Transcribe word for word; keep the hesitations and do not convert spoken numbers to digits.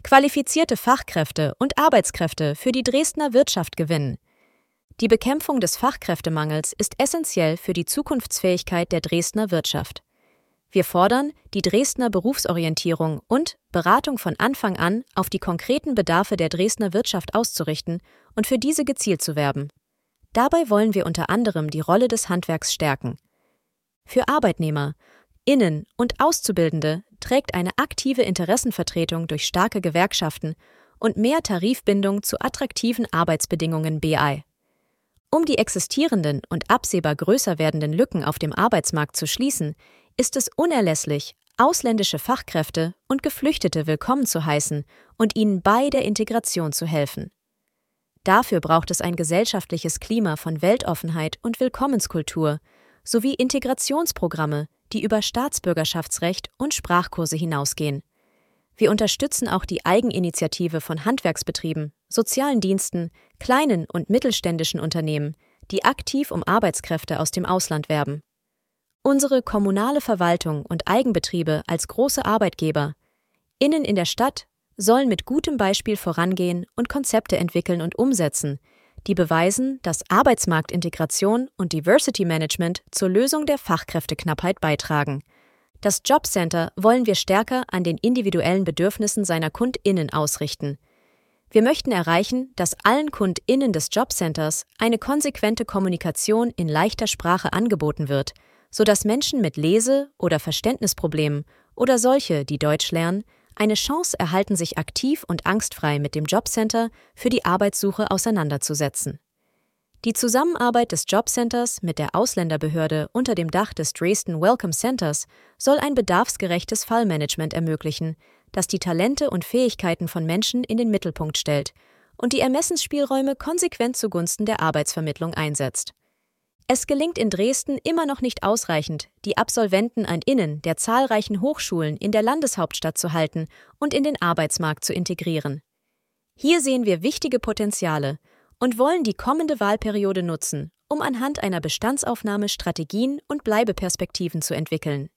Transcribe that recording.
qualifizierte Fachkräfte und Arbeitskräfte für die Dresdner Wirtschaft gewinnen. Die Bekämpfung des Fachkräftemangels ist essentiell für die Zukunftsfähigkeit der Dresdner Wirtschaft. Wir fordern, die Dresdner Berufsorientierung und Beratung von Anfang an auf die konkreten Bedarfe der Dresdner Wirtschaft auszurichten und für diese gezielt zu werben. Dabei wollen wir unter anderem die Rolle des Handwerks stärken. Für Arbeitnehmer, Innen und Auszubildende trägt eine aktive Interessenvertretung durch starke Gewerkschaften und mehr Tarifbindung zu attraktiven Arbeitsbedingungen bei. Um die existierenden und absehbar größer werdenden Lücken auf dem Arbeitsmarkt zu schließen, ist es unerlässlich, ausländische Fachkräfte und Geflüchtete willkommen zu heißen und ihnen bei der Integration zu helfen. Dafür braucht es ein gesellschaftliches Klima von Weltoffenheit und Willkommenskultur sowie Integrationsprogramme, die über Staatsbürgerschaftsrecht und Sprachkurse hinausgehen. Wir unterstützen auch die Eigeninitiative von Handwerksbetrieben, sozialen Diensten, kleinen und mittelständischen Unternehmen, die aktiv um Arbeitskräfte aus dem Ausland werben. Unsere kommunale Verwaltung und Eigenbetriebe als große Arbeitgeber, innen in der Stadt, sollen mit gutem Beispiel vorangehen und Konzepte entwickeln und umsetzen, die beweisen, dass Arbeitsmarktintegration und Diversity Management zur Lösung der Fachkräfteknappheit beitragen. Das Jobcenter wollen wir stärker an den individuellen Bedürfnissen seiner KundInnen ausrichten. Wir möchten erreichen, dass allen KundInnen des Jobcenters eine konsequente Kommunikation in leichter Sprache angeboten wird, sodass Menschen mit Lese- oder Verständnisproblemen oder solche, die Deutsch lernen, eine Chance erhalten, sich aktiv und angstfrei mit dem Jobcenter für die Arbeitssuche auseinanderzusetzen. Die Zusammenarbeit des Jobcenters mit der Ausländerbehörde unter dem Dach des Dresden Welcome Centers soll ein bedarfsgerechtes Fallmanagement ermöglichen, das die Talente und Fähigkeiten von Menschen in den Mittelpunkt stellt und die Ermessensspielräume konsequent zugunsten der Arbeitsvermittlung einsetzt. Es gelingt in Dresden immer noch nicht ausreichend, die Absolventen an Innen der zahlreichen Hochschulen in der Landeshauptstadt zu halten und in den Arbeitsmarkt zu integrieren. Hier sehen wir wichtige Potenziale und wollen die kommende Wahlperiode nutzen, um anhand einer Bestandsaufnahme Strategien und Bleibeperspektiven zu entwickeln.